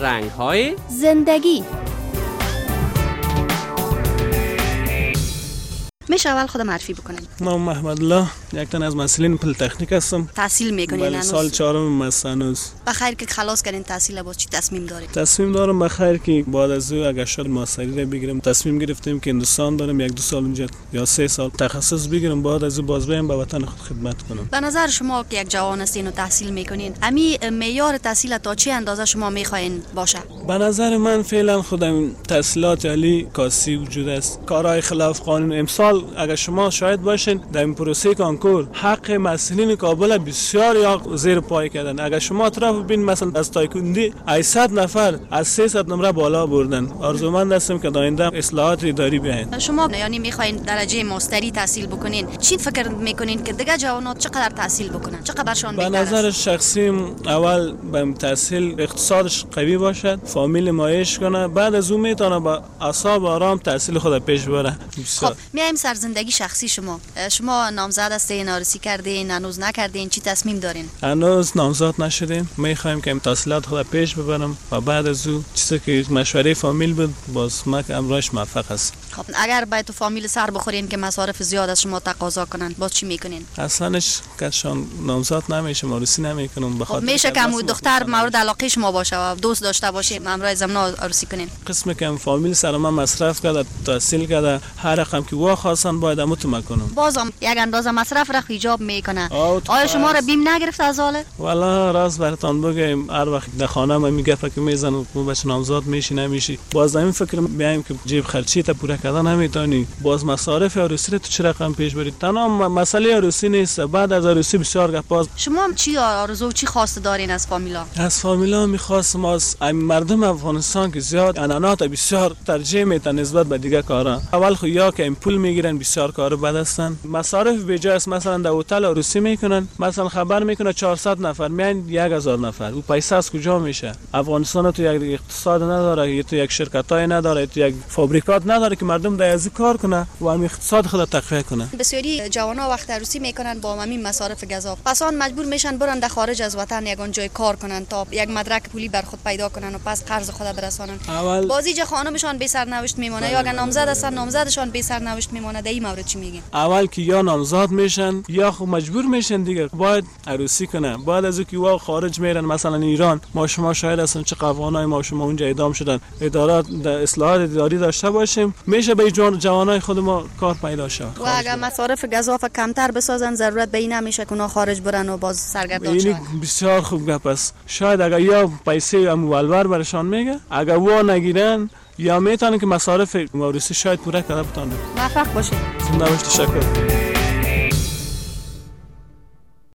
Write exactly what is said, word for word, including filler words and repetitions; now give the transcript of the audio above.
رنگ‌های زندگی. میشه اول خودم معرفی بکنین؟ نام محمد الله، یک تن از مسئولین پلی‌تکنیک هستم. تحصیل میکنین بله، هنوز؟ سال چهارم هستم. بخیر که خلاص کردین تحصیل، باز چی تصمیم دارین؟ تصمیم دارم بخیر که بعد از او اگر شد ماستری را بگیرم. تصمیم گرفتیم که هندوستان دارم یک دو سال اونجا یا سه سال تخصص بگیرم، بعد از او باز برم به وطن خود خدمت کنم. به نظر شما که یک جوان هستین و تحصیل میکنین، امی معیار تحصیل تا چه اندازه شما میخواین باشه؟ به نظر من فعلا خودم تحصیلات عالی کاسی وجود است. کارهای خلاف قانون امسال اگر شما شاهد باشین در این پروسه کنکور حق مسئولین کابل بسیار یا زیر پای کردن. اگر شما اطراف ببین مثلا از تایکوندی هشتصد نفر از سیصد نمره بالا بردن. آرزومند هستم که در آینده اصلاحات اداری بیاین. شما یعنی میخواین درجه ماستری تحصیل بکنین، چی فکر میکنین که دیگه جوانات چقدر تحصیل بکنن؟ چقدر برشان به بهتر نظر است؟ شخصیم اول به تحصیل اقتصادش قوی باشد، فامیل مایش کنه، بعد از اون میتونه با اعصاب آرام تحصیل خود پیش ببره. خب میایم سر زندگی شخصی شما. شما نامزد هستین، عروسی کردین، هنوز نکردین، چی تصمیم دارین؟ هنوز نامزد نشدیم. میخوایم که تحصیلات خود پیش ببرم و بعد از اون چیزی که مشوره فامیل بود باز ما که امروز موفق است. خب اگر باید تو فامیل سر بخورین که مصارف زیاد از شما تقاضا کنن، باز چی میکنین؟ اصلاش کشان نامزد نمیشه، عروسی نمیکنم. خب میشه که مو دختر مورد علاقه شما باشه و دوست داشته باشه، امروز زمنا عروسی کنین. قسمی که فامیل سر ما مصرف کرده، تحصیل کرده، هر رقم که وا خواستن باید امو تو کنم. بازم یک اندازه مصرف را حجاب میکنه. آیا شما را بیم نگرفت از حاله؟ والا راست براتون بگم، هر وقت در خانه ما میگفت که میزنم تو بچه نامزد میشی نمیشی، باز همین فکر میایم که جیب خرچی تا پوره کردن نمیتونی، باز مصارف عروسی رو تو چه رقم پیش برید. تنها مسئله عروسی نیست، بعد از عروسی بسیار گپاز. شما هم چی آرزو چی خواسته دارین از فامیلا؟ از فامیلا میخواستم از مردم افغانستان که زیاد انانات بسیار ترجیح میتن نسبت به دیگه کارا. اول خو یا که این پول میگیرن بسیار کار بد هستن، مصارف بیجا است. مثلا در هتل عروسی میکنن، مثلا خبر میکنه چهارصد نفر میان یک هزار نفر، او پیسه از کجا میشه؟ افغانستان تو یک اقتصاد نداره، تو یک شرکتای نداره، تو یک فابریکات نداره که مردم در از کار کنه و هم اقتصاد خود تقویت کنه. بسیاری جوانا وقت عروسی میکنن با همین مصارف گزاف، پس آن مجبور میشن برن در خارج از وطن یگان جای کار کنن تا یک مدرک پولی بر خود پیدا کنن و پس قرض خود برسانن. اول بازیج خانمشان بی سرنوشت میمونه، یا اگر نامزد هستن نامزدشان بی سرنوشت میمونه. در این مورد چی میگین؟ اول که یا نامزد میشن یا خب مجبور میشن دیگه باید عروسی کنن. بعد از اینکه وا خارج میرن، مثلا ایران ما شما شاهد هستن چه قوانای ما شما اونجا اعدام شدن. ادارات اصلاحات اداری داشته باشیم میشه به جوان جوانای خود ما کار پیدا شه. و اگر مصارف گزاف کمتر بسازن ضرورت به این نمیشه که اونا خارج برن و باز سرگردان شون. بسیار خوب گپ است. شاید اگر یا پیسه اموالور برشان میگه، اگر وا نگیرن یا میتونن که مصارف عروسی شاید پوره کنه بتونه. موفق باشید. زنده باشید. تشکر.